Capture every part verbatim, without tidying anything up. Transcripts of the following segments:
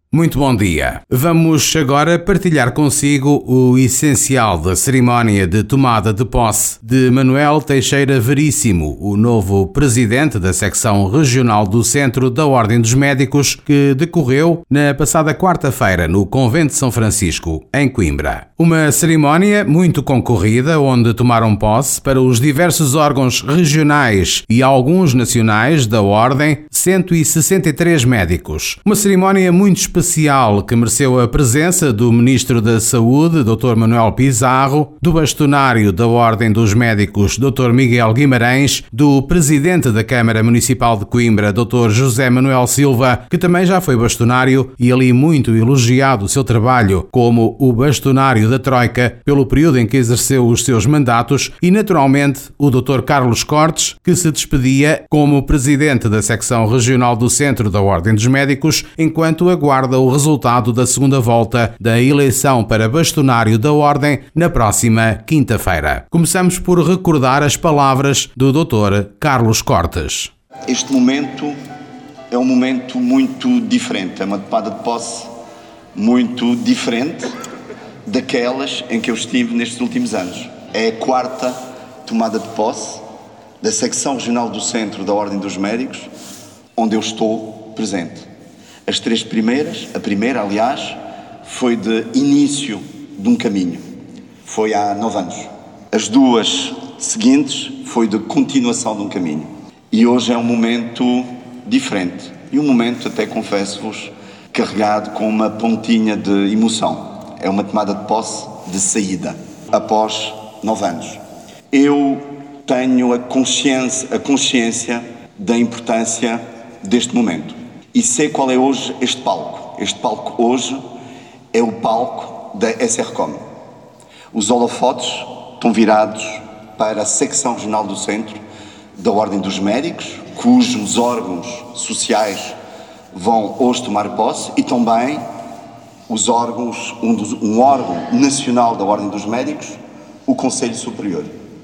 Muito bom dia. Vamos agora partilhar consigo o essencial da cerimónia de tomada de posse de Manuel Teixeira Veríssimo, o novo presidente da secção regional do Centro da Ordem dos Médicos, que decorreu na passada quarta-feira no Convento de São Francisco, em Coimbra. Uma cerimónia muito concorrida, onde tomaram posse para os diversos órgãos regionais e alguns nacionais da Ordem cento e sessenta e três médicos. Uma cerimónia muito especial especial que mereceu a presença do Ministro da Saúde, doutor Manuel Pizarro, do bastonário da Ordem dos Médicos, doutor Miguel Guimarães, do Presidente da Câmara Municipal de Coimbra, doutor José Manuel Silva, que também já foi bastonário e ali muito elogiado o seu trabalho como o bastonário da Troika pelo período em que exerceu os seus mandatos, e naturalmente o doutor Carlos Cortes, que se despedia como Presidente da secção regional do Centro da Ordem dos Médicos, enquanto aguarda o resultado da segunda volta da eleição para bastonário da Ordem na próxima quinta-feira. Começamos por recordar as palavras do doutor Carlos Cortes. Este momento é um momento muito diferente, é uma tomada de posse muito diferente daquelas em que eu estive nestes últimos anos. É a quarta tomada de posse da secção regional do Centro da Ordem dos Médicos, onde eu estou presente. As três primeiras, a primeira, aliás, foi de início de um caminho. Foi há nove anos. As duas seguintes foi de continuação de um caminho. E hoje é um momento diferente. E um momento, até confesso-vos, carregado com uma pontinha de emoção. É uma tomada de posse de saída, após nove anos. Eu tenho a consciência, a consciência da importância deste momento. E sei qual é hoje este palco. Este palco hoje é o palco da S R C O M. Os holofotes estão virados para a secção regional do Centro da Ordem dos Médicos, cujos órgãos sociais vão hoje tomar posse, e também os órgãos, um, dos, um órgão nacional da Ordem dos Médicos, o Conselho Superior.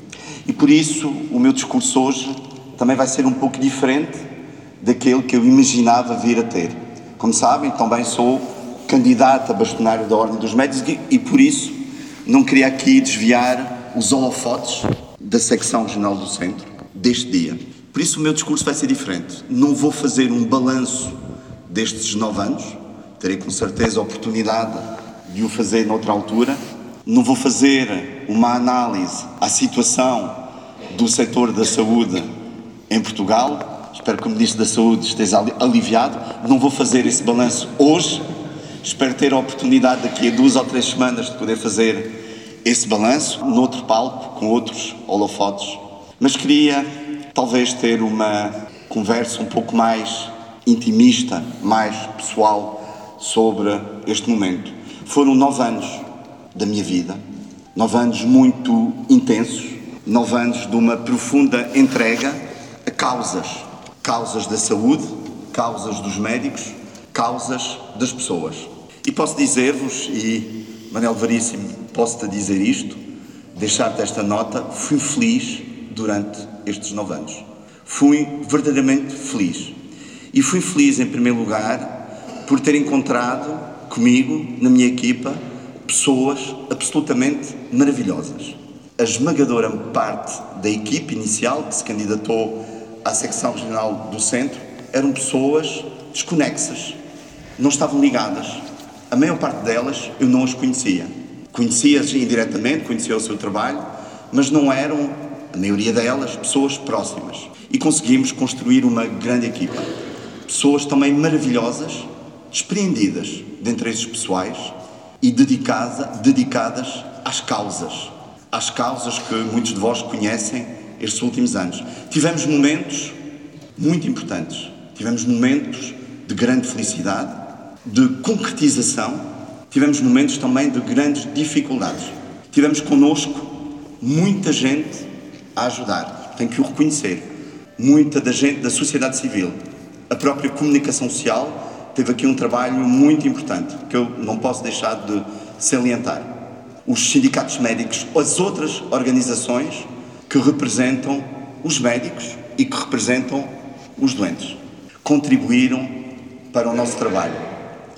E por isso o meu discurso hoje também vai ser um pouco diferente daquele que eu imaginava vir a ter. Como sabem, também sou candidato a bastonário da Ordem dos Médicos e, e por isso não queria aqui desviar os holofotes da secção regional do Centro deste dia. Por isso o meu discurso vai ser diferente. Não vou fazer um balanço destes nove anos, terei com certeza a oportunidade de o fazer noutra altura. Não vou fazer uma análise à situação do setor da saúde em Portugal. Espero que o Ministro da Saúde esteja aliviado. Não vou fazer esse balanço hoje. Espero ter a oportunidade daqui a duas ou três semanas de poder fazer esse balanço noutro palco, com outros holofotes. Mas queria talvez ter uma conversa um pouco mais intimista, mais pessoal sobre este momento. Foram nove anos da minha vida, nove anos muito intensos, nove anos de uma profunda entrega a causas. Causas da saúde, causas dos médicos, causas das pessoas. E posso dizer-vos, e Manuel Veríssimo, posso-te dizer isto, deixar-te esta nota, fui feliz durante estes nove anos. Fui verdadeiramente feliz. E fui feliz, em primeiro lugar, por ter encontrado comigo, na minha equipa, pessoas absolutamente maravilhosas. A esmagadora parte da equipe inicial que se candidatou à secção regional do Centro eram pessoas desconexas, não estavam ligadas. A maior parte delas eu não as conhecia. Conhecia-as indiretamente, conhecia o seu trabalho, mas não eram, a maioria delas, pessoas próximas. E conseguimos construir uma grande equipa. Pessoas também maravilhosas, despreendidas de interesses pessoais e dedicada, dedicadas às causas. Às causas que muitos de vós conhecem estes últimos anos. Tivemos momentos muito importantes. Tivemos momentos de grande felicidade, de concretização. Tivemos momentos também de grandes dificuldades. Tivemos connosco muita gente a ajudar. Tenho que o reconhecer. Muita da gente da sociedade civil. A própria comunicação social teve aqui um trabalho muito importante, que eu não posso deixar de salientar. Os sindicatos médicos, as outras organizações que representam os médicos e que representam os doentes, contribuíram para o nosso trabalho.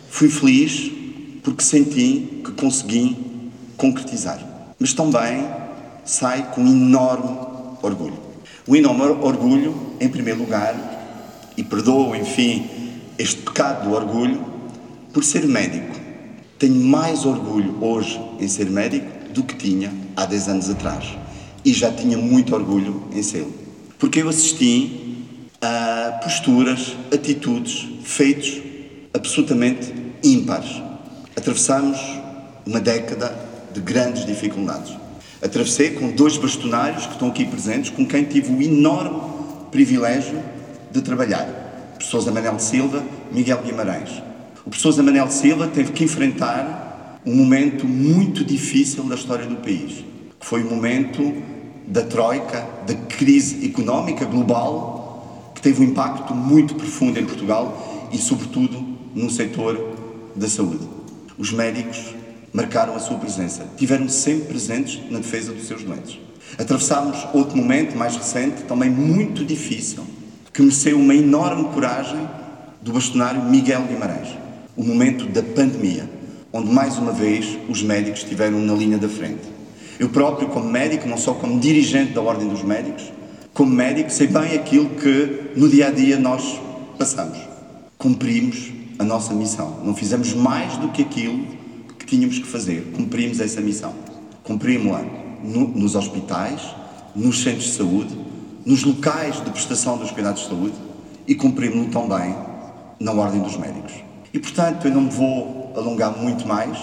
Fui feliz porque senti que consegui concretizar, mas também saio com enorme orgulho. Um enorme orgulho, em primeiro lugar, e perdoo, enfim, este pecado do orgulho, por ser médico. Tenho mais orgulho hoje em ser médico do que tinha há dez anos atrás. E já tinha muito orgulho em ser. Porque eu assisti a posturas, atitudes, feitos absolutamente ímpares. Atravessamos uma década de grandes dificuldades. Atravessei com dois bastonários que estão aqui presentes, com quem tive o enorme privilégio de trabalhar. O professor José Manuel Silva, Miguel Guimarães. O professor José Manuel Silva teve que enfrentar um momento muito difícil da história do país, que foi o momento da troika, da crise económica global, que teve um impacto muito profundo em Portugal e, sobretudo, no setor da saúde. Os médicos marcaram a sua presença, tiveram sempre presentes na defesa dos seus doentes. Atravessámos outro momento, mais recente, também muito difícil, que mereceu uma enorme coragem do bastonário Miguel Guimarães. O momento da pandemia, onde mais uma vez os médicos estiveram na linha da frente. Eu próprio, como médico, não só como dirigente da Ordem dos Médicos, como médico, sei bem aquilo que no dia-a-dia nós passamos. Cumprimos a nossa missão. Não fizemos mais do que aquilo que tínhamos que fazer. Cumprimos essa missão. Cumprimos-la no, nos hospitais, nos centros de saúde, nos locais de prestação dos cuidados de saúde e cumprimos-lo também na Ordem dos Médicos. E, portanto, eu não me vou alongar muito mais.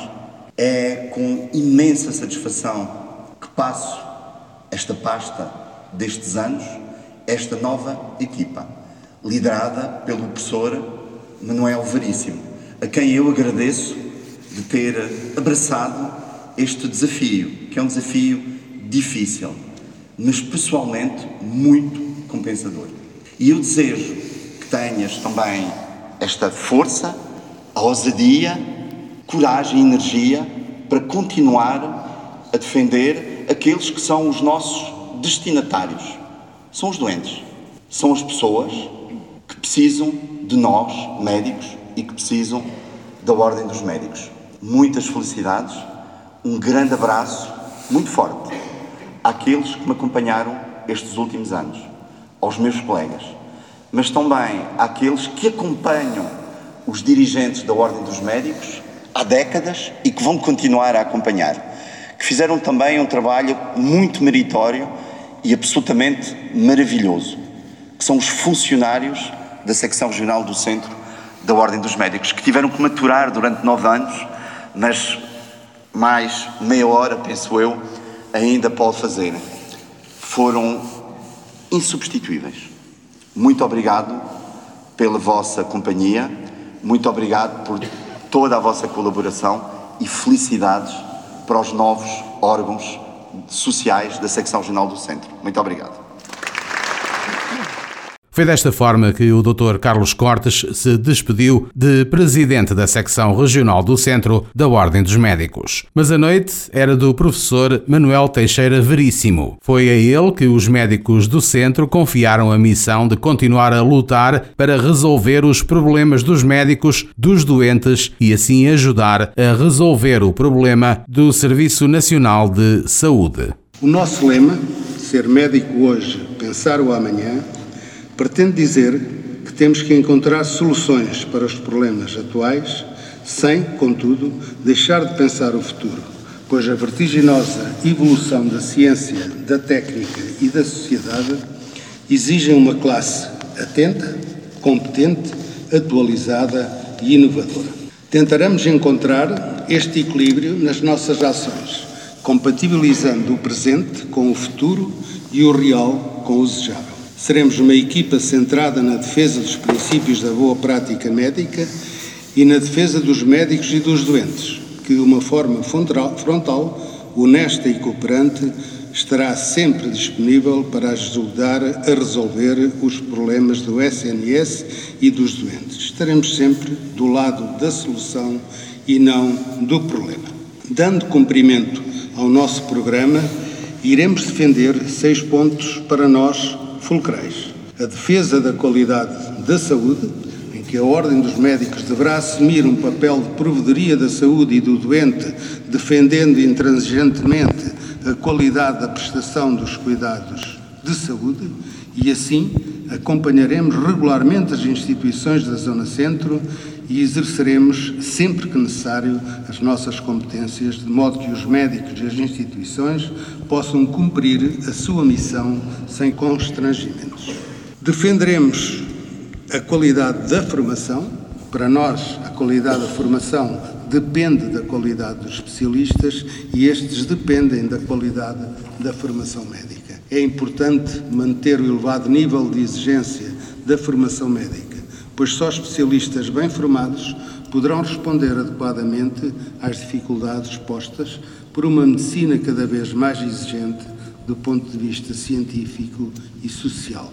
É com imensa satisfação que passo esta pasta destes anos, esta nova equipa, liderada pelo professor Manuel Veríssimo, a quem eu agradeço de ter abraçado este desafio, que é um desafio difícil, mas pessoalmente muito compensador. E eu desejo que tenhas também esta força, a ousadia, coragem e energia para continuar a defender aqueles que são os nossos destinatários. São os doentes, são as pessoas que precisam de nós, médicos, e que precisam da Ordem dos Médicos. Muitas felicidades, um grande abraço, muito forte, àqueles que me acompanharam estes últimos anos, aos meus colegas, mas também àqueles que acompanham os dirigentes da Ordem dos Médicos há décadas e que vão continuar a acompanhar, que fizeram também um trabalho muito meritório e absolutamente maravilhoso, que são os funcionários da Secção Regional do Centro da Ordem dos Médicos, que tiveram que maturar durante nove anos, mas mais meia hora, penso eu, ainda pode fazer. Foram insubstituíveis. Muito obrigado pela vossa companhia, muito obrigado por toda a vossa colaboração e felicidades para os novos órgãos sociais da Secção Regional do Centro. Muito obrigado. Foi desta forma que o doutor Carlos Cortes se despediu de presidente da Secção Regional do Centro da Ordem dos Médicos. Mas a noite era do professor Manuel Teixeira Veríssimo. Foi a ele que os médicos do Centro confiaram a missão de continuar a lutar para resolver os problemas dos médicos, dos doentes e assim ajudar a resolver o problema do Serviço Nacional de Saúde. O nosso lema, ser médico hoje, pensar o amanhã, pretende dizer que temos que encontrar soluções para os problemas atuais, sem, contudo, deixar de pensar o futuro, pois a vertiginosa evolução da ciência, da técnica e da sociedade exigem uma classe atenta, competente, atualizada e inovadora. Tentaremos encontrar este equilíbrio nas nossas ações, compatibilizando o presente com o futuro e o real com o desejável. Seremos uma equipa centrada na defesa dos princípios da boa prática médica e na defesa dos médicos e dos doentes, que de uma forma frontal, honesta e cooperante, estará sempre disponível para ajudar a resolver os problemas do S N S e dos doentes. Estaremos sempre do lado da solução e não do problema. Dando cumprimento ao nosso programa, iremos defender seis pontos para nós fulcrais. A defesa da qualidade da saúde, em que a Ordem dos Médicos deverá assumir um papel de provedoria da saúde e do doente, defendendo intransigentemente a qualidade da prestação dos cuidados de saúde, e assim acompanharemos regularmente as instituições da Zona Centro e exerceremos, sempre que necessário, as nossas competências, de modo que os médicos e as instituições possam cumprir a sua missão sem constrangimentos. Defenderemos a qualidade da formação. Para nós, a qualidade da formação depende da qualidade dos especialistas e estes dependem da qualidade da formação médica. É importante manter o elevado nível de exigência da formação médica, pois só especialistas bem formados poderão responder adequadamente às dificuldades postas por uma medicina cada vez mais exigente do ponto de vista científico e social.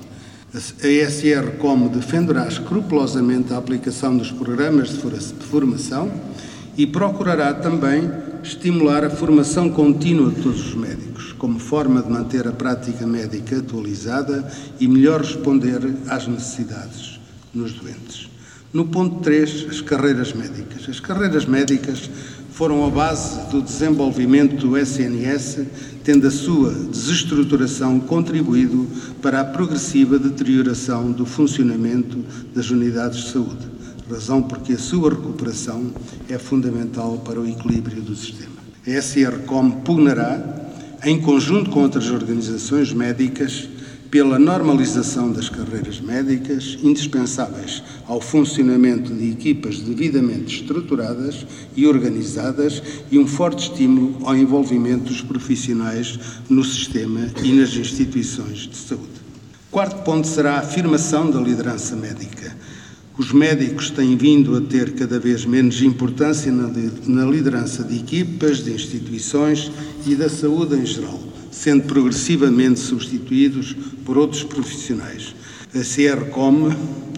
A S R C O M defenderá escrupulosamente a aplicação dos programas de formação e procurará também estimular a formação contínua de todos os médicos, como forma de manter a prática médica atualizada e melhor responder às necessidades nos doentes. No ponto três, as carreiras médicas. As carreiras médicas foram a base do desenvolvimento do S N S, tendo a sua desestruturação contribuído para a progressiva deterioração do funcionamento das unidades de saúde, razão porque a sua recuperação é fundamental para o equilíbrio do sistema. A S R C O M pugnará, em conjunto com outras organizações médicas, pela normalização das carreiras médicas, indispensáveis ao funcionamento de equipas devidamente estruturadas e organizadas e um forte estímulo ao envolvimento dos profissionais no sistema e nas instituições de saúde. Quarto ponto será a afirmação da liderança médica. Os médicos têm vindo a ter cada vez menos importância na liderança de equipas, de instituições e da saúde em geral, sendo progressivamente substituídos por outros profissionais. A C R C O M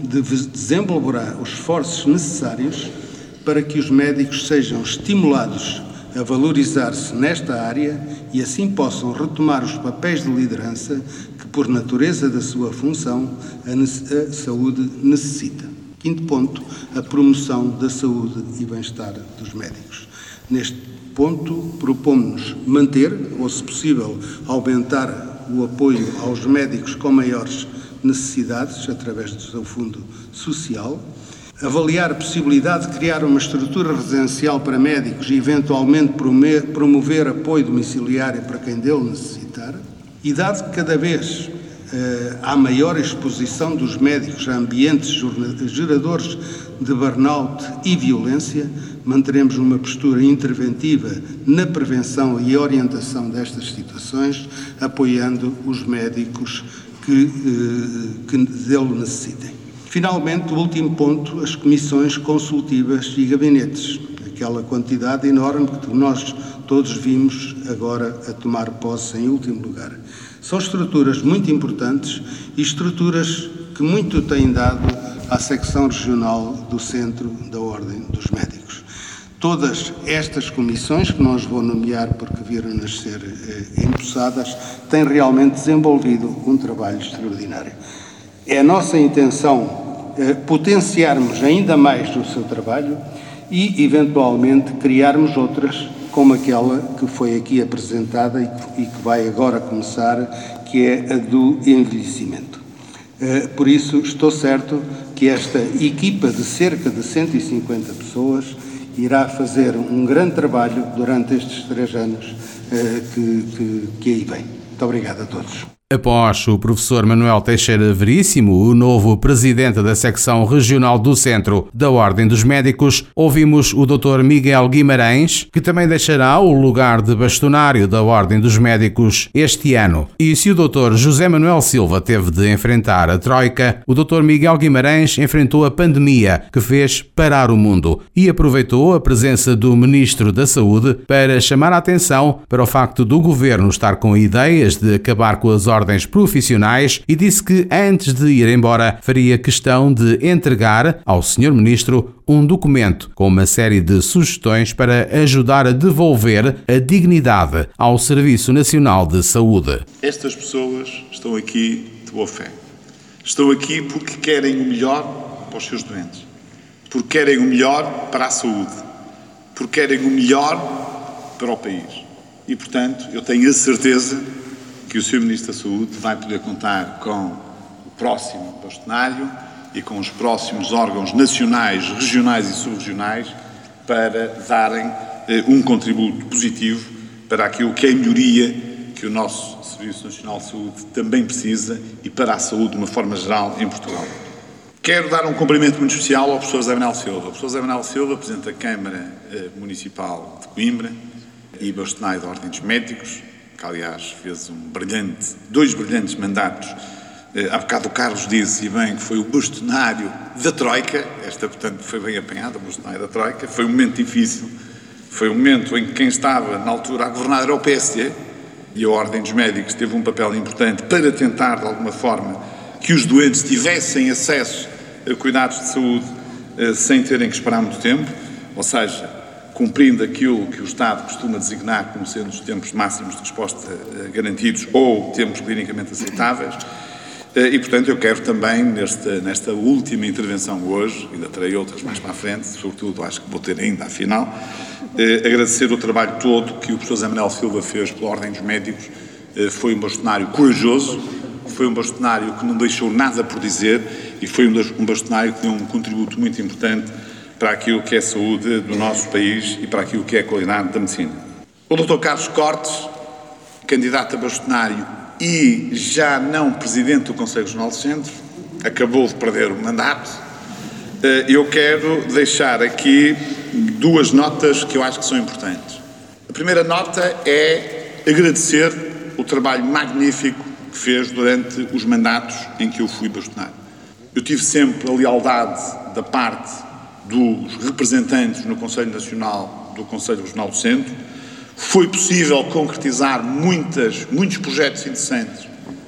desenvolverá os esforços necessários para que os médicos sejam estimulados a valorizar-se nesta área e assim possam retomar os papéis de liderança que, por natureza da sua função, a saúde necessita. Quinto ponto, a promoção da saúde e bem-estar dos médicos. Neste ponto, propomos-nos manter, ou se possível, aumentar o apoio aos médicos com maiores necessidades, através do seu fundo social, avaliar a possibilidade de criar uma estrutura residencial para médicos e, eventualmente, promover apoio domiciliário para quem dele necessitar, e dado que cada vez Uh, há maior exposição dos médicos a ambientes geradores de burnout e violência, manteremos uma postura interventiva na prevenção e orientação destas situações, apoiando os médicos que, uh, que dele necessitem. Finalmente, o último ponto, as comissões consultivas e gabinetes, aquela quantidade enorme que nós todos vimos agora a tomar posse em último lugar. São estruturas muito importantes e estruturas que muito têm dado à secção regional do Centro da Ordem dos Médicos. Todas estas comissões, que não as vou nomear porque viram-nas ser eh, empossadas, têm realmente desenvolvido um trabalho extraordinário. É a nossa intenção eh, potenciarmos ainda mais o seu trabalho e, eventualmente, criarmos outras, como aquela que foi aqui apresentada e que vai agora começar, que é a do envelhecimento. Por isso, estou certo que esta equipa de cerca de cento e cinquenta pessoas irá fazer um grande trabalho durante estes três anos que, que, que aí vem. Muito obrigado a todos. Após o professor Manuel Teixeira Veríssimo, o novo presidente da secção regional do Centro da Ordem dos Médicos, ouvimos o doutor Miguel Guimarães, que também deixará o lugar de bastonário da Ordem dos Médicos este ano. E se o doutor José Manuel Silva teve de enfrentar a Troika, o doutor Miguel Guimarães enfrentou a pandemia, que fez parar o mundo, e aproveitou a presença do Ministro da Saúde para chamar a atenção para o facto do Governo estar com ideias de acabar com as ordens ordens profissionais e disse que antes de ir embora faria questão de entregar ao senhor Ministro um documento com uma série de sugestões para ajudar a devolver a dignidade ao Serviço Nacional de Saúde. Estas pessoas estão aqui de boa fé. Estão aqui porque querem o melhor para os seus doentes. porque querem o melhor para a saúde, porque querem o melhor para o país. E, portanto, eu tenho a certeza que o senhor Ministro da Saúde vai poder contar com o próximo bastonário e com os próximos órgãos nacionais, regionais e sub-regionais para darem eh, um contributo positivo para aquilo que é a melhoria que o nosso Serviço Nacional de Saúde também precisa e para a saúde de uma forma geral em Portugal. Quero dar um cumprimento muito especial ao professor José Manuel Silva. O professor José Manuel Silva, Presidente da Câmara eh, Municipal de Coimbra e bastonário da Ordem dos Médicos, que aliás fez um brilhante, dois brilhantes mandatos. Eh, há bocado o Carlos disse, e bem, que foi o bastonário da Troika, esta, portanto, foi bem apanhada, o bastonário da Troika, foi um momento difícil, foi um momento em que quem estava na altura a governar era o P S D, e a Ordem dos Médicos teve um papel importante para tentar, de alguma forma, que os doentes tivessem acesso a cuidados de saúde eh, sem terem que esperar muito tempo, ou seja, cumprindo aquilo que o Estado costuma designar como sendo os tempos máximos de resposta eh, garantidos ou tempos clinicamente aceitáveis. Eh, e, portanto, eu quero também, nesta, nesta última intervenção hoje, ainda terei outras mais para a frente, sobretudo acho que vou ter ainda, afinal, eh, agradecer o trabalho todo que o professor José Manuel Silva fez pela Ordem dos Médicos. Eh, foi um bastonário corajoso, foi um bastonário que não deixou nada por dizer e foi um bastonário que deu um contributo muito importante para aquilo que é a saúde do nosso país e para aquilo que é a qualidade da medicina. O doutor Carlos Cortes, candidato a bastonário e já não presidente do Conselho Regional do Centro, acabou de perder o mandato. Eu quero deixar aqui duas notas que eu acho que são importantes. A primeira nota é agradecer o trabalho magnífico que fez durante os mandatos em que eu fui bastonário. Eu tive sempre a lealdade da parte dos representantes no Conselho Nacional do Conselho Regional do Centro. Foi possível concretizar muitas, muitos projetos interessantes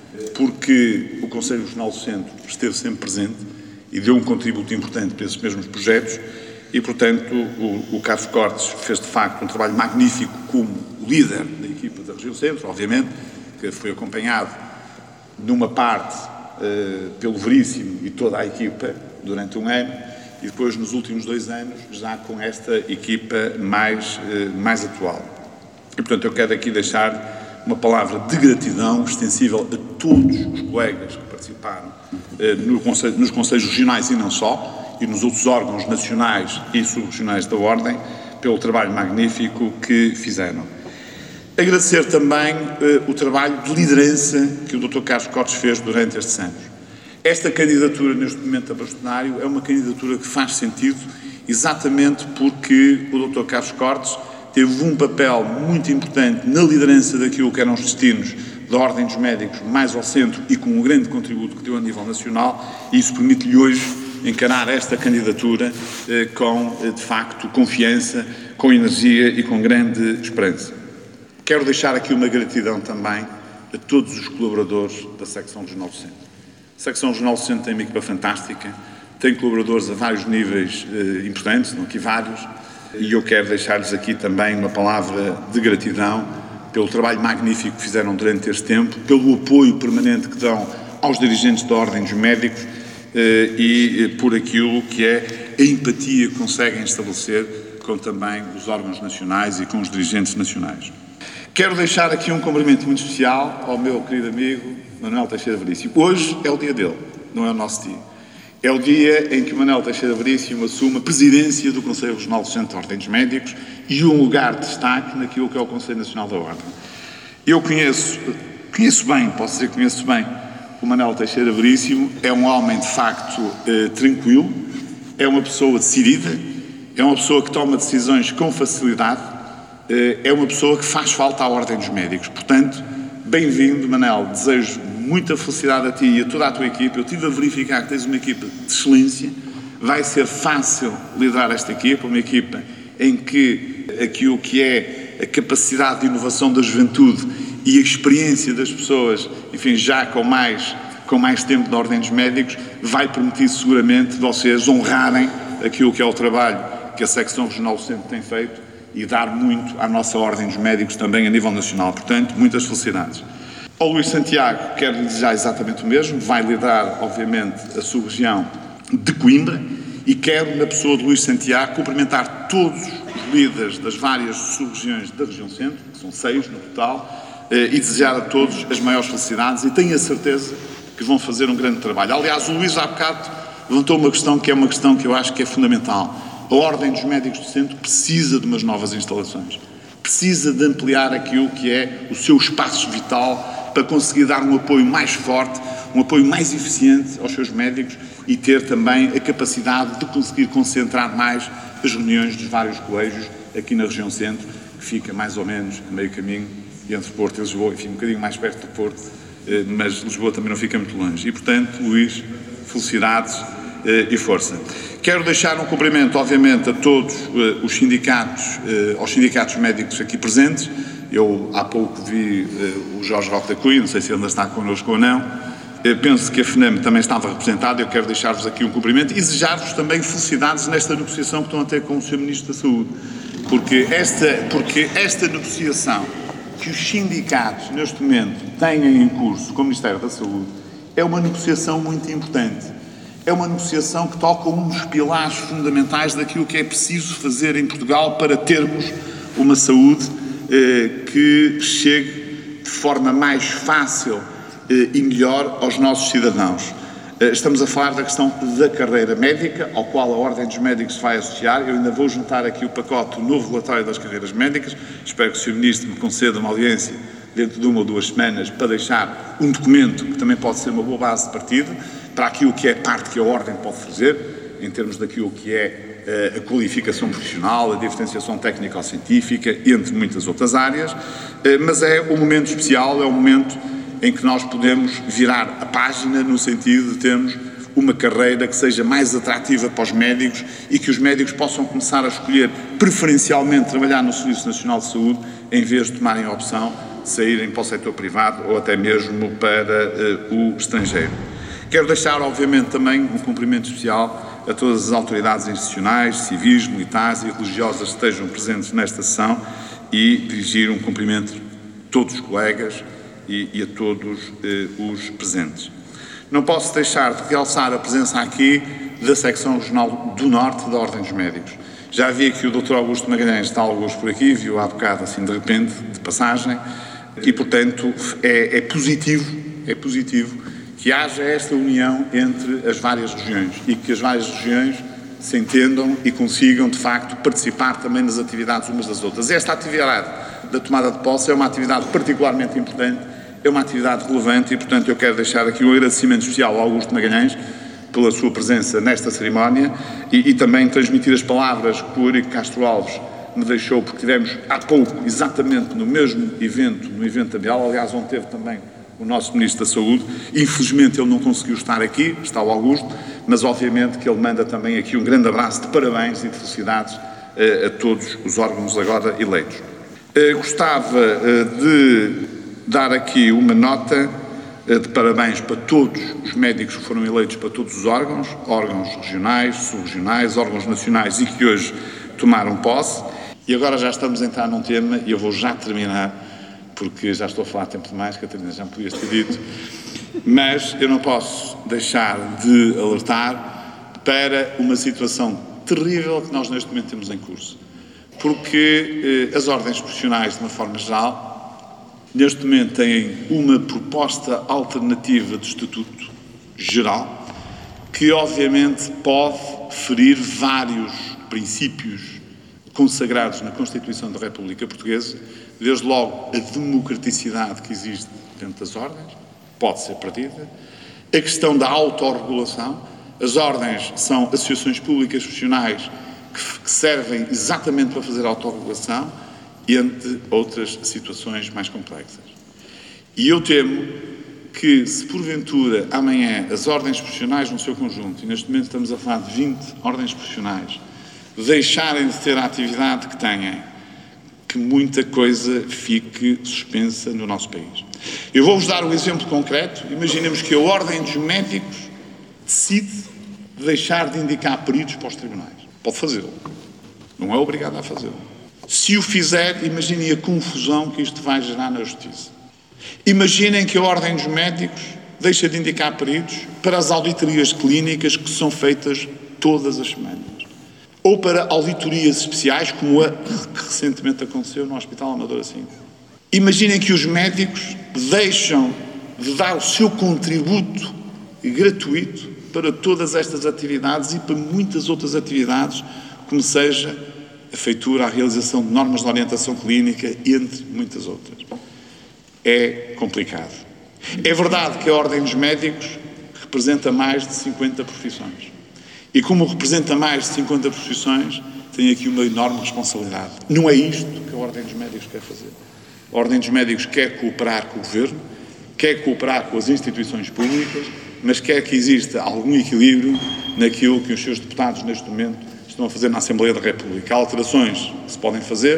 porque o Conselho Regional do Centro esteve sempre presente e deu um contributo importante para esses mesmos projetos e, portanto, o, o Carlos Cortes fez de facto um trabalho magnífico como líder da equipa da Região Centro, obviamente, que foi acompanhado numa parte uh, pelo Veríssimo e toda a equipa durante um ano e depois nos últimos dois anos já com esta equipa mais, uh, mais atual. E portanto eu quero aqui deixar uma palavra de gratidão extensível a todos os colegas que participaram uh, no conselho, nos conselhos regionais e não só, e nos outros órgãos nacionais e subregionais da Ordem, pelo trabalho magnífico que fizeram. Agradecer também uh, o trabalho de liderança que o doutor Carlos Cortes fez durante estes anos. Esta candidatura, neste momento, a bastonário, é uma candidatura que faz sentido exatamente porque o doutor Carlos Cortes teve um papel muito importante na liderança daquilo que eram os destinos da Ordem dos Médicos mais ao centro e com um grande contributo que deu a nível nacional e isso permite-lhe hoje encarar esta candidatura eh, com, eh, de facto, confiança, com energia e com grande esperança. Quero deixar aqui uma gratidão também a todos os colaboradores da Secção Regional do Centro. A Secção Regional do Centro tem uma equipa fantástica, tem colaboradores a vários níveis eh, importantes, não aqui vários, e eu quero deixar-lhes aqui também uma palavra de gratidão pelo trabalho magnífico que fizeram durante este tempo, pelo apoio permanente que dão aos dirigentes da Ordem dos Médicos eh, e eh, por aquilo que é a empatia que conseguem estabelecer com também os órgãos nacionais e com os dirigentes nacionais. Quero deixar aqui um cumprimento muito especial ao meu querido amigo Manuel Teixeira Veríssimo. Hoje é o dia dele, não é o nosso dia. É o dia em que o Manuel Teixeira Veríssimo assume a presidência do Conselho Regional do Centro da Ordem dos Médicos e um lugar de destaque naquilo que é o Conselho Nacional da Ordem. Eu conheço, conheço bem, posso dizer que conheço bem, o Manuel Teixeira Veríssimo, é um homem de facto eh, tranquilo, é uma pessoa decidida, é uma pessoa que toma decisões com facilidade, é uma pessoa que faz falta à Ordem dos Médicos. Portanto, bem-vindo, Manel. Desejo muita felicidade a ti e a toda a tua equipa. Eu estive a verificar que tens uma equipa de excelência. Vai ser fácil liderar esta equipa, uma equipa em que aquilo que é a capacidade de inovação da juventude e a experiência das pessoas, enfim, já com mais, com mais tempo na Ordem dos Médicos, vai permitir seguramente vocês honrarem aquilo que é o trabalho que a Secção Regional do Centro tem feito e dar muito à nossa Ordem dos Médicos também a nível nacional. Portanto, muitas felicidades. Ao Luís Santiago, quero lhe desejar exatamente o mesmo. Vai liderar, obviamente, a sub-região de Coimbra e quero, na pessoa de Luís Santiago, cumprimentar todos os líderes das várias sub-regiões da região centro, que são seis no total, e desejar a todos as maiores felicidades, e tenho a certeza que vão fazer um grande trabalho. Aliás, o Luís há bocado levantou uma questão que é uma questão que eu acho que é fundamental. A Ordem dos Médicos do Centro precisa de umas novas instalações, precisa de ampliar aquilo que é o seu espaço vital para conseguir dar um apoio mais forte, um apoio mais eficiente aos seus médicos e ter também a capacidade de conseguir concentrar mais as reuniões dos vários colégios aqui na região centro, que fica mais ou menos a meio caminho entre Porto e Lisboa, enfim, um bocadinho mais perto do Porto, mas Lisboa também não fica muito longe. E, portanto, Luís, felicidades e força. Quero deixar um cumprimento, obviamente, a todos os sindicatos, aos sindicatos médicos aqui presentes. Eu, há pouco, vi o Jorge Roque da Cunha, não sei se ele ainda está connosco ou não. Eu penso que a FNAM também estava representada. Eu quero deixar-vos aqui um cumprimento e desejar-vos também felicidades nesta negociação que estão a ter com o senhor Ministro da Saúde, porque esta, porque esta negociação que os sindicatos, neste momento, têm em curso com o Ministério da Saúde é uma negociação muito importante. É uma negociação que toca um dos pilares fundamentais daquilo que é preciso fazer em Portugal para termos uma saúde eh, que chegue de forma mais fácil eh, e melhor aos nossos cidadãos. Eh, estamos a falar da questão da carreira médica, ao qual a Ordem dos Médicos se vai associar. Eu ainda vou juntar aqui o pacote, o novo relatório das carreiras médicas. Espero que o senhor Ministro me conceda uma audiência dentro de uma ou duas semanas para deixar um documento que também pode ser uma boa base de partida para aquilo que é parte que a Ordem pode fazer, em termos daquilo que é a qualificação profissional, a diferenciação técnico-científica, entre muitas outras áreas, mas é um momento especial, é um momento em que nós podemos virar a página no sentido de termos uma carreira que seja mais atrativa para os médicos e que os médicos possam começar a escolher preferencialmente trabalhar no Serviço Nacional de Saúde em vez de tomarem a opção de saírem para o setor privado ou até mesmo para uh, o estrangeiro. Quero deixar, obviamente, também um cumprimento especial a todas as autoridades institucionais, civis, militares e religiosas que estejam presentes nesta sessão e dirigir um cumprimento a todos os colegas e, e a todos eh, os presentes. Não posso deixar de realçar a presença aqui da Secção Regional do Norte da Ordem dos Médicos. Já vi que o doutor Augusto Magalhães está alguns por aqui, viu há bocado assim de repente, de passagem, e portanto é, é positivo, é positivo que haja esta união entre as várias regiões e que as várias regiões se entendam e consigam, de facto, participar também nas atividades umas das outras. Esta atividade da tomada de posse é uma atividade particularmente importante, é uma atividade relevante e, portanto, eu quero deixar aqui um agradecimento especial ao Augusto Magalhães pela sua presença nesta cerimónia e, e também transmitir as palavras que o Eurico Castro Alves me deixou, porque tivemos há pouco, exatamente no mesmo evento, no evento ambiental, aliás, onde teve também o nosso Ministro da Saúde. Infelizmente ele não conseguiu estar aqui, está o Augusto, mas obviamente que ele manda também aqui um grande abraço de parabéns e de felicidades eh, a todos os órgãos agora eleitos. Eh, gostava eh, de dar aqui uma nota eh, de parabéns para todos os médicos que foram eleitos para todos os órgãos, órgãos regionais, subregionais, órgãos nacionais e que hoje tomaram posse. E agora já estamos a entrar num tema e eu vou já terminar, porque já estou a falar tempo demais, Catarina, já me podias ter dito, mas eu não posso deixar de alertar para uma situação terrível que nós neste momento temos em curso. Porque eh, as ordens profissionais, de uma forma geral, neste momento têm uma proposta alternativa de estatuto geral que, obviamente, pode ferir vários princípios consagrados na Constituição da República Portuguesa. Desde logo, a democraticidade que existe dentro das ordens pode ser perdida. A questão da autorregulação. As ordens são associações públicas profissionais que, que servem exatamente para fazer a autorregulação, entre outras situações mais complexas. E eu temo que, se porventura amanhã as ordens profissionais no seu conjunto, e neste momento estamos a falar de vinte ordens profissionais, deixarem de ter a atividade que têm, que muita coisa fique suspensa no nosso país. Eu vou-vos dar um exemplo concreto. Imaginemos que a Ordem dos Médicos decide deixar de indicar peritos para os tribunais. Pode fazê-lo. Não é obrigado a fazê-lo. Se o fizer, imaginem a confusão que isto vai gerar na Justiça. Imaginem que a Ordem dos Médicos deixa de indicar peritos para as auditorias clínicas que são feitas todas as semanas, ou para auditorias especiais, como a que recentemente aconteceu no Hospital Amadora cinco. Imaginem que os médicos deixam de dar o seu contributo gratuito para todas estas atividades e para muitas outras atividades, como seja a feitura, a realização de normas de orientação clínica, entre muitas outras. É complicado. É verdade que a Ordem dos Médicos representa mais de cinquenta profissões. E como representa mais de cinquenta profissões, tem aqui uma enorme responsabilidade. Não é isto que a Ordem dos Médicos quer fazer. A Ordem dos Médicos quer cooperar com o Governo, quer cooperar com as instituições públicas, mas quer que exista algum equilíbrio naquilo que os seus deputados, neste momento, estão a fazer na Assembleia da República. Há alterações que se podem fazer,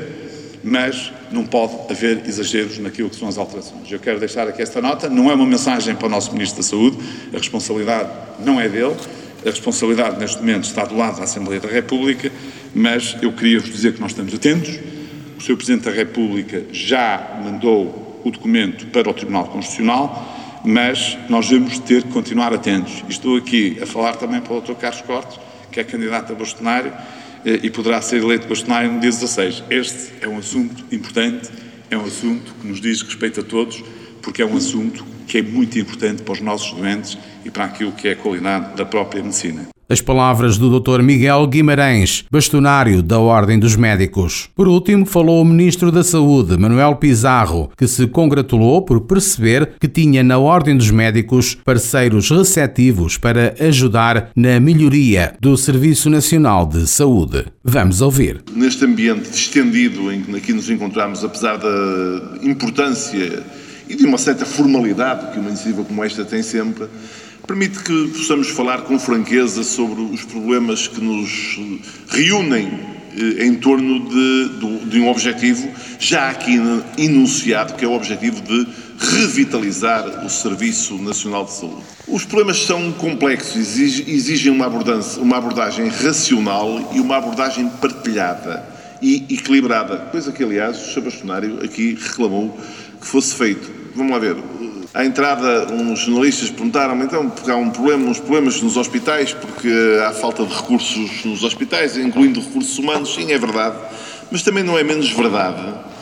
mas não pode haver exageros naquilo que são as alterações. Eu quero deixar aqui esta nota, não é uma mensagem para o nosso Ministro da Saúde, a responsabilidade não é dele, a responsabilidade neste momento está do lado da Assembleia da República, mas eu queria vos dizer que nós estamos atentos. O senhor Presidente da República já mandou o documento para o Tribunal Constitucional, mas nós vamos ter que continuar atentos. E estou aqui a falar também para o doutor Carlos Cortes, que é candidato a bastonário e poderá ser eleito bastonário no dia dezasseis. Este é um assunto importante, é um assunto que nos diz respeito a todos, porque é um assunto que é muito importante para os nossos doentes e para aquilo que é a qualidade da própria medicina. As palavras do doutor Miguel Guimarães, bastonário da Ordem dos Médicos. Por último, falou o Ministro da Saúde, Manuel Pizarro, que se congratulou por perceber que tinha na Ordem dos Médicos parceiros receptivos para ajudar na melhoria do Serviço Nacional de Saúde. Vamos ouvir. Neste ambiente distendido em que aqui nos encontramos, apesar da importância e de uma certa formalidade que uma iniciativa como esta tem sempre, permite que possamos falar com franqueza sobre os problemas que nos reúnem eh, em torno de, de, de um objetivo já aqui enunciado, que é o objetivo de revitalizar o Serviço Nacional de Saúde. Os problemas são complexos, exigem uma abordagem, uma abordagem racional e uma abordagem partilhada e equilibrada, coisa que, aliás, o senhor Bastonário aqui reclamou que fosse feito. Vamos lá ver. À entrada, uns jornalistas perguntaram-me, então, porque há um problema, uns problemas nos hospitais, porque há falta de recursos nos hospitais, incluindo recursos humanos. Sim, é verdade. Mas também não é menos verdade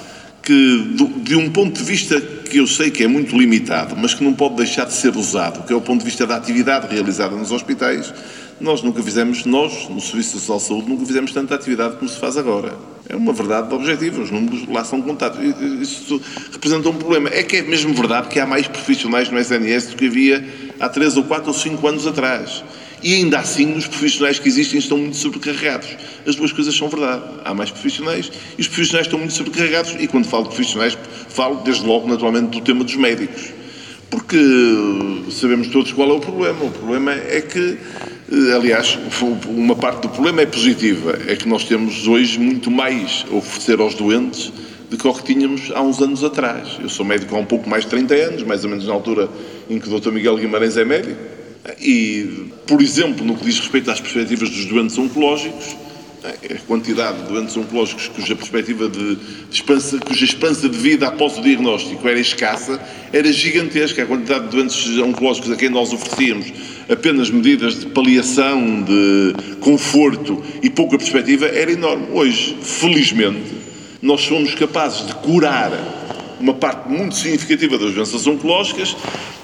que, de um ponto de vista que eu sei que é muito limitado, mas que não pode deixar de ser usado, que é o ponto de vista da atividade realizada nos hospitais, nós nunca fizemos, nós, no Serviço Nacional de Saúde, nunca fizemos tanta atividade como se faz agora. É uma verdade objetiva, os números lá são contados. Isso representa um problema. É que é mesmo verdade que há mais profissionais no S N S do que havia há três ou quatro ou cinco anos atrás. E ainda assim os profissionais que existem estão muito sobrecarregados. As duas coisas são verdade. Há mais profissionais e os profissionais estão muito sobrecarregados. E quando falo de profissionais, falo desde logo naturalmente do tema dos médicos. Porque sabemos todos qual é o problema. O problema é que, aliás, uma parte do problema é positiva. É que nós temos hoje muito mais a oferecer aos doentes do que o que tínhamos há uns anos atrás. Eu sou médico há um pouco mais de trinta anos, mais ou menos na altura em que o doutor Miguel Guimarães é médico. E, por exemplo, no que diz respeito às perspectivas dos doentes oncológicos, a quantidade de doentes oncológicos cuja perspectiva de, de esperança, cuja esperança de vida após o diagnóstico era escassa, era gigantesca. A quantidade de doentes oncológicos a quem nós oferecíamos apenas medidas de paliação, de conforto e pouca perspectiva era enorme. Hoje, felizmente, nós somos capazes de curar uma parte muito significativa das doenças oncológicas,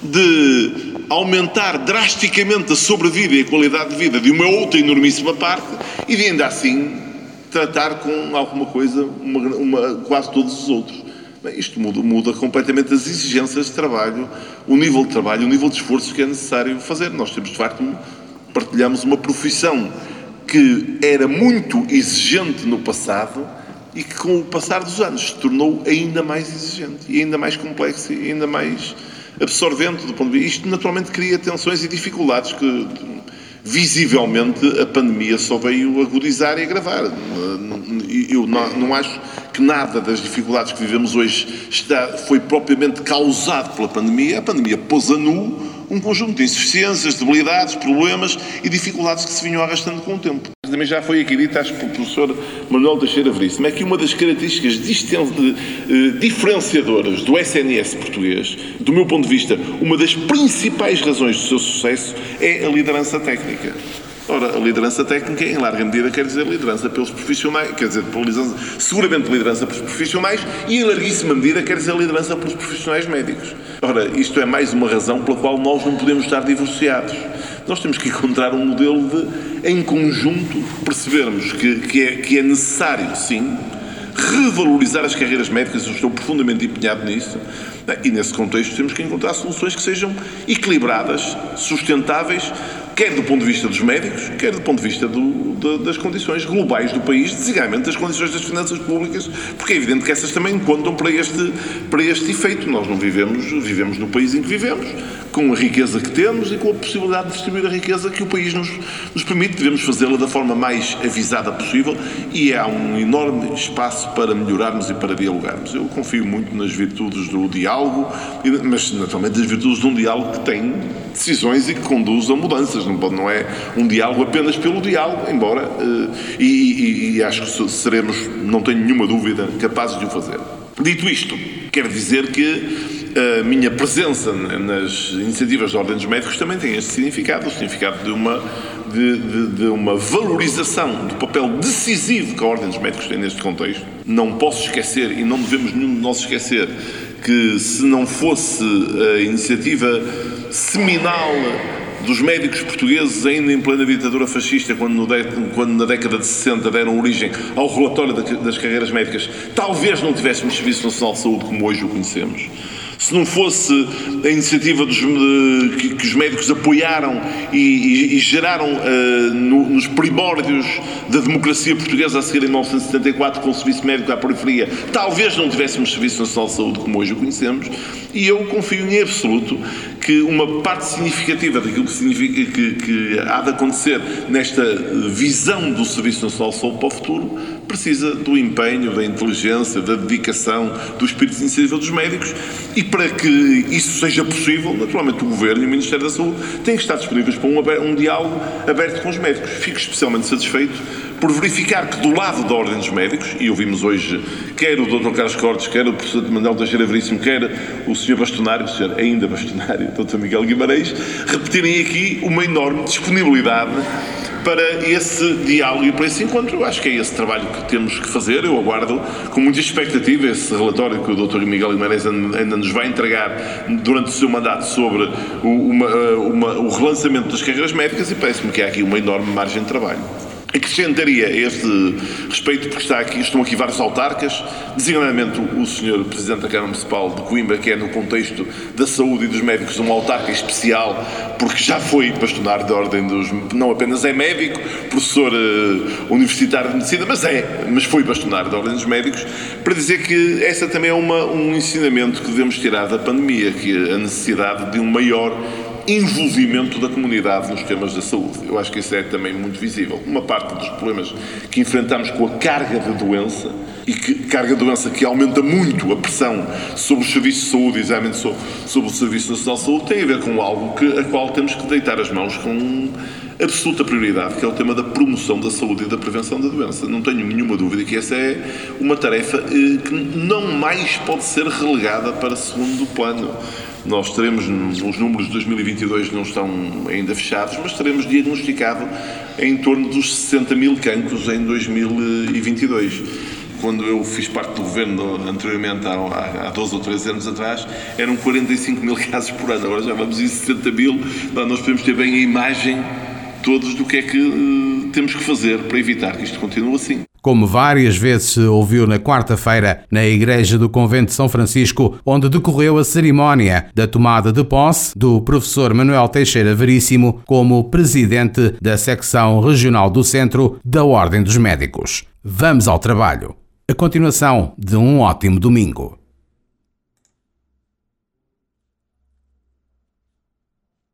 de aumentar drasticamente a sobrevida e a qualidade de vida de uma outra enormíssima parte e de ainda assim tratar com alguma coisa uma, uma, quase todos os outros. Bem, isto muda, muda completamente as exigências de trabalho, o nível de trabalho, o nível de esforço que é necessário fazer. Nós temos, de facto, partilhamos uma profissão que era muito exigente no passado e que, com o passar dos anos, se tornou ainda mais exigente e ainda mais complexo e ainda mais absorvente do ponto de vista. Isto, naturalmente, cria tensões e dificuldades que, visivelmente, a pandemia só veio agudizar e agravar. Eu não, não acho que nada das dificuldades que vivemos hoje está, foi propriamente causado pela pandemia. A pandemia pôs a nu um conjunto de insuficiências, debilidades, problemas e dificuldades que se vinham arrastando com o tempo. Também já foi aqui dito, acho que pelo professor Manuel Teixeira Veríssimo, é que uma das características diferenciadoras do S N S português, do meu ponto de vista, uma das principais razões do seu sucesso é a liderança técnica. Ora, a liderança técnica, em larga medida, quer dizer liderança pelos profissionais, quer dizer, liderança, seguramente liderança pelos profissionais e, em larguíssima medida, quer dizer liderança pelos profissionais médicos. Ora, isto é mais uma razão pela qual nós não podemos estar divorciados. Nós temos que encontrar um modelo de, em conjunto, percebermos que, que, é, que é necessário, sim, revalorizar as carreiras médicas. Eu estou profundamente empenhado nisso. E, nesse contexto, temos que encontrar soluções que sejam equilibradas, sustentáveis, quer do ponto de vista dos médicos, quer do ponto de vista do, de, das condições globais do país, designadamente das condições das finanças públicas, porque é evidente que essas também contam para este, para este efeito. Nós não vivemos, vivemos no país em que vivemos, com a riqueza que temos e com a possibilidade de distribuir a riqueza que o país nos, nos permite. Devemos fazê-la da forma mais avisada possível e há um enorme espaço para melhorarmos e para dialogarmos. Eu confio muito nas virtudes do diálogo, mas naturalmente das virtudes de um diálogo que tem decisões e que conduz a mudanças. Não, pode, não é um diálogo apenas pelo diálogo, embora, e, e, e acho que seremos, não tenho nenhuma dúvida, capazes de o fazer. Dito isto, quero dizer que a minha presença nas iniciativas da Ordem dos Médicos também tem este significado, o significado de uma, de, de, de uma valorização do papel decisivo que a Ordem dos Médicos tem neste contexto. Não posso esquecer, e não devemos nenhum de nós esquecer, que se não fosse a iniciativa seminal dos médicos portugueses ainda em plena ditadura fascista, quando, no de, quando na década de sessenta deram origem ao relatório das carreiras médicas, talvez não tivéssemos Serviço Nacional de Saúde como hoje o conhecemos. Se não fosse a iniciativa dos, uh, que, que os médicos apoiaram e, e, e geraram uh, no, nos primórdios da democracia portuguesa a seguir em mil novecentos e setenta e quatro com o Serviço Médico à Periferia, talvez não tivéssemos Serviço Nacional de Saúde como hoje o conhecemos, e eu confio em absoluto que uma parte significativa daquilo que, significa, que, que há de acontecer nesta visão do Serviço Nacional de Saúde para o futuro precisa do empenho, da inteligência, da dedicação, do espírito de iniciativa dos médicos, e para que isso seja possível, naturalmente o Governo e o Ministério da Saúde têm que estar disponíveis para um, um diálogo aberto com os médicos. Fico especialmente satisfeito por verificar que do lado da Ordem dos Médicos, e ouvimos hoje quer o doutor Carlos Cortes, quer o professor Manuel Teixeira Veríssimo, quer o senhor Bastonário, o senhor ainda Bastonário, o doutor Miguel Guimarães, repetirem aqui uma enorme disponibilidade para esse diálogo e para esse encontro. Eu acho que é esse trabalho que temos que fazer. Eu aguardo com muita expectativa esse relatório que o doutor Miguel Guimarães ainda nos vai entregar durante o seu mandato sobre o, uma, uma, o relançamento das carreiras médicas, e parece-me que há aqui uma enorme margem de trabalho. Acrescentaria a este respeito, porque está aqui, estão aqui vários autarcas, designadamente o senhor Presidente da Câmara Municipal de Coimbra, que é no contexto da saúde e dos médicos um autarca especial, porque já foi bastonário da Ordem dos... não apenas é médico, professor uh, universitário de medicina, mas é, mas foi bastonário da Ordem dos Médicos, para dizer que essa também é uma, um ensinamento que devemos tirar da pandemia, que é a necessidade de um maior envolvimento da comunidade nos temas da saúde. Eu acho que isso é também muito visível. Uma parte dos problemas que enfrentamos com a carga de doença, e que carga de doença que aumenta muito a pressão sobre os serviços de saúde, exatamente sobre, sobre o Serviço Nacional de Saúde, tem a ver com algo que, a qual temos que deitar as mãos com absoluta prioridade, que é o tema da promoção da saúde e da prevenção da doença. Não tenho nenhuma dúvida que essa é uma tarefa eh, que não mais pode ser relegada para segundo plano. Nós teremos, os números de dois mil e vinte e dois não estão ainda fechados, mas teremos diagnosticado em torno dos sessenta mil cancros em dois mil e vinte e dois. Quando eu fiz parte do governo anteriormente, há, há doze ou treze anos atrás, eram quarenta e cinco mil casos por ano. Agora já vamos em sessenta mil. Nós podemos ter bem a imagem todos do que é que uh, temos que fazer para evitar que isto continue assim. Como várias vezes se ouviu na quarta-feira na Igreja do Convento de São Francisco, onde decorreu a cerimónia da tomada de posse do professor Manuel Teixeira Veríssimo como presidente da secção regional do Centro da Ordem dos Médicos. Vamos ao trabalho. A continuação de um ótimo domingo.